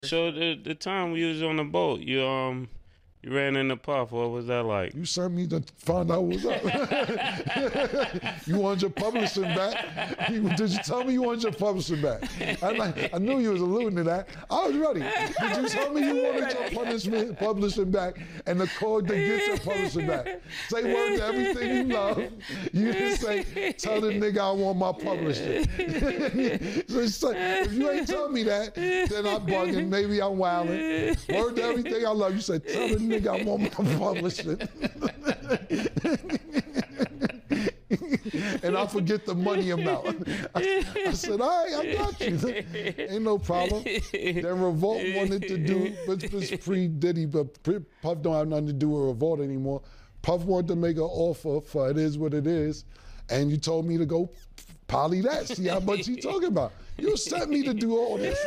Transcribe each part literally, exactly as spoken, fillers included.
So the the time we was on the boat, you um you ran into Puff. What was that like? You sent me to find out what's up. You wanted your publishing back? You, did you tell me you wanted your publishing back? I, like, I knew you was alluding to that. I was ready. Did you tell me you wanted your punishment, publishing back and the code to get your publishing back? Say word to everything you love. You didn't say, tell the nigga I want my publishing. So say, if you ain't tell me that, then I'm bugging. Maybe I'm wilding. Word to everything I love. You said, tell the nigga I want my publishing. And I forget the money amount. I, I said, all right, I got you. Ain't no problem. Then Revolt wanted to do, but it's pre-Diddy, but Puff don't have nothing to do with Revolt anymore. Puff wanted to make an offer for It Is What It Is, and you told me to go poly that, see how much he talking about. You sent me to do all this.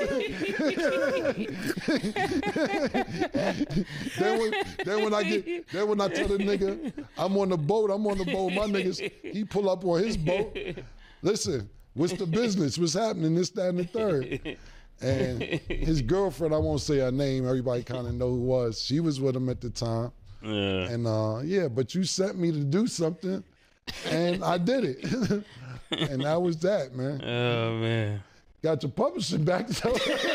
then, when, then when I get, then when I tell the nigga, I'm on the boat, I'm on the boat, my niggas, he pull up on his boat. Listen, what's the business? What's happening? This, that, and the third. And his girlfriend, I won't say her name, everybody kind of know who it was. She was with him at the time. Yeah. And uh, yeah, but you sent me to do something, and I did it. And that was that, man. Oh, man. Got your publishing back. So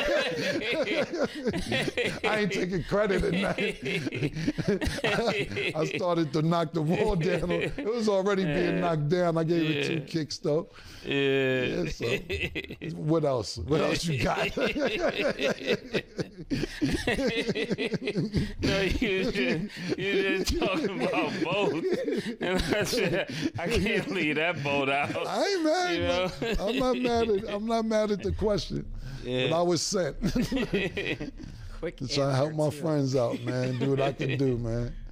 I ain't taking credit in that. I, I started to knock the wall down. It was already being knocked down. I gave it two kicks, though. Yeah. Yeah, so. What else? What else you got? No, you was just, you just talking about both. And I said, I can't leave that boat out. I ain't mad. You know? I'm not mad at I'm not mad at the question. Yeah. But I was sent. Quick to try to help my too. friends out, man. Do what I can do, man.